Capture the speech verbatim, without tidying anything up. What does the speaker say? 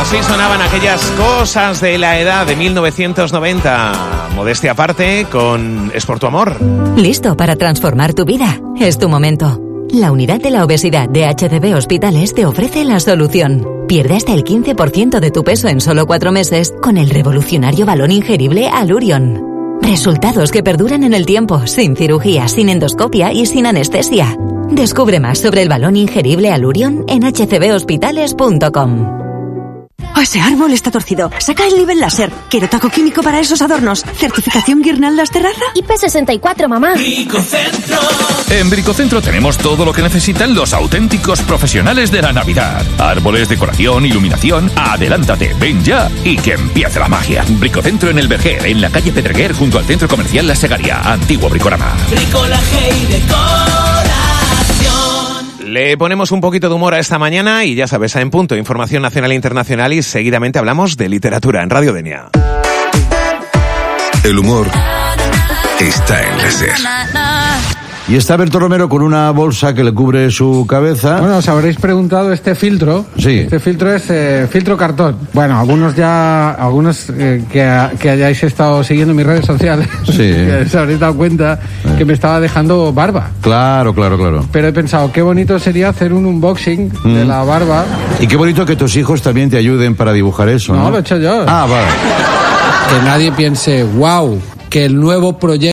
Así sonaban aquellas cosas de la edad de mil novecientos noventa. Modestia aparte, con Es por tu amor. ¿Listo para transformar tu vida? Es tu momento. La unidad de la obesidad de H C B Hospitales te ofrece la solución. Pierde hasta el quince por ciento de tu peso en solo cuatro meses con el revolucionario balón ingerible Allurion. Resultados que perduran en el tiempo, sin cirugía, sin endoscopia y sin anestesia. Descubre más sobre el balón ingerible Allurion en h c b hospitales punto com. Ese árbol está torcido. Saca el nivel láser. Quiero taco químico para esos adornos. ¿Certificación Guirnaldas Terraza? I P sesenta y cuatro, mamá. Bricocentro. En Bricocentro tenemos todo lo que necesitan los auténticos profesionales de la Navidad. Árboles, decoración, iluminación. Adelántate, ven ya y que empiece la magia. Bricocentro en el Verger, en la calle Pedreguer, junto al Centro Comercial La Segaria. Antiguo Bricorama. Bricolaje y decoración. Le ponemos un poquito de humor a esta mañana y ya sabes, a En Punto, información nacional e internacional y seguidamente hablamos de literatura en Radio Denia. El humor está en la SER. Y está Berto Romero con una bolsa que le cubre su cabeza. Bueno, os habréis preguntado este filtro. Sí. Este filtro es eh, filtro cartón. Bueno, algunos ya, algunos eh, que, que hayáis estado siguiendo mis redes sociales, sí. que os habréis dado cuenta eh. que me estaba dejando barba. Claro, claro, claro. Pero he pensado, qué bonito sería hacer un unboxing mm. de la barba. Y qué bonito que tus hijos también te ayuden para dibujar eso, ¿no? No, lo he hecho yo. Ah, vale. Que nadie piense, wow, que el nuevo proyecto